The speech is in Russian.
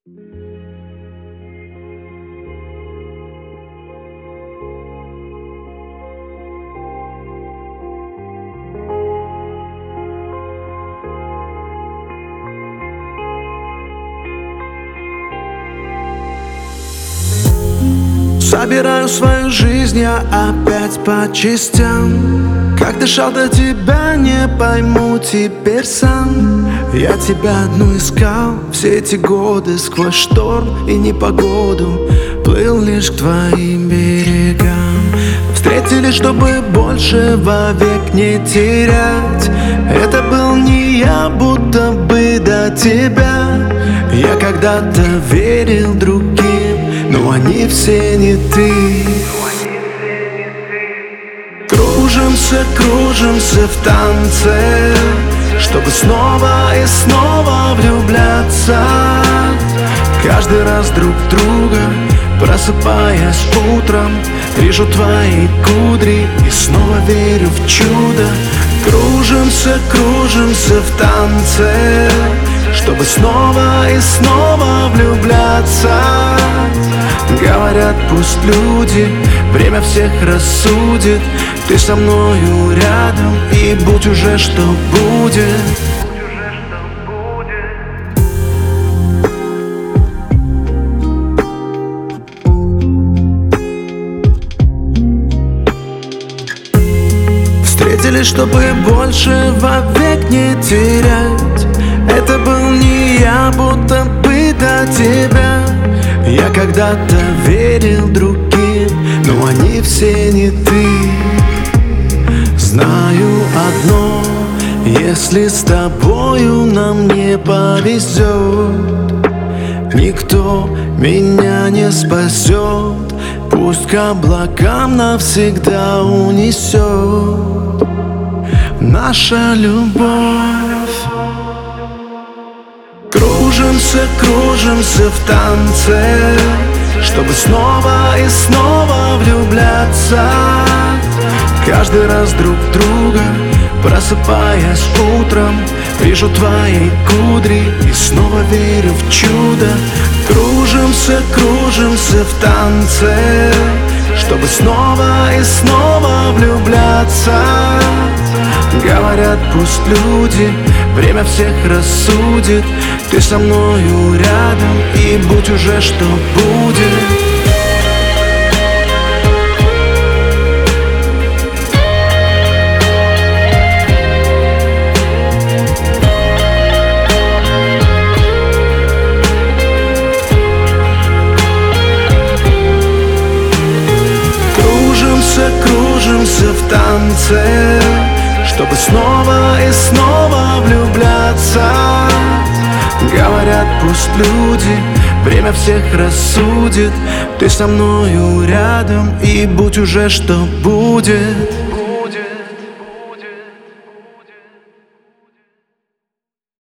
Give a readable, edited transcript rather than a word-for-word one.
Собираю свою жизнь я опять по частям. Как дышал до тебя, не пойму теперь сам. Я тебя одну искал все эти годы. Сквозь шторм и непогоду плыл лишь к твоим берегам. Встретились, чтобы больше вовек не терять. Это был не я, будто бы до тебя. Я когда-то верил другим, но они все не ты. Кружимся, кружимся в танце, чтобы снова и снова влюбляться. Каждый раз друг друга, просыпаясь утром, вижу твои кудри и снова верю в чудо. Кружимся, кружимся в танце, чтобы снова и снова влюбляться. Говорят, пусть люди, время всех рассудит. Ты со мною рядом, и будь уже что будет. Встретились, чтобы больше вовек не терять. Это был не я, будто бы до тебя. Я когда-то верил другим, но они все не ты. Знаю одно: если с тобою нам не повезет, никто меня не спасет. Пусть к облакам навсегда унесет наша любовь. Кружимся, кружимся в танце, чтобы снова и снова влюбляться. Каждый раз друг друга, просыпаясь утром, вижу твои кудри и снова верю в чудо. Кружимся, кружимся в танце, чтобы снова и снова влюбляться. Говорят, пусть люди, время всех рассудит. Ты со мною рядом, и будь уже что будет. Кружимся, кружимся в танце, чтобы снова и снова влюбляться. Говорят, пусть люди, время всех рассудит. Ты со мною рядом, и будь уже что будет.